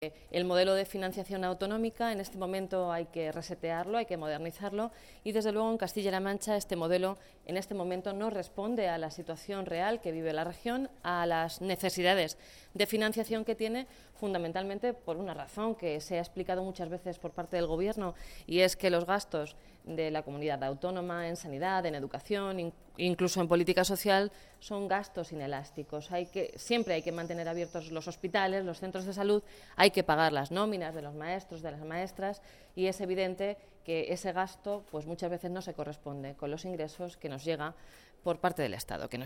El modelo de financiación autonómica en este momento hay que resetearlo, hay que modernizarlo y desde luego en Castilla-La Mancha este modelo en este momento no responde a la situación real que vive la región, a las necesidades de financiación que tiene, fundamentalmente por una razón que se ha explicado muchas veces por parte del Gobierno, y es que los gastos de la comunidad autónoma en sanidad, en educación, incluso en política social, son gastos inelásticos. Siempre hay que mantener abiertos los hospitales, los centros de salud, hay que pagar las nóminas de los maestros, de las maestras, y es evidente que ese gasto pues muchas veces no se corresponde con los ingresos que nos llega por parte del Estado.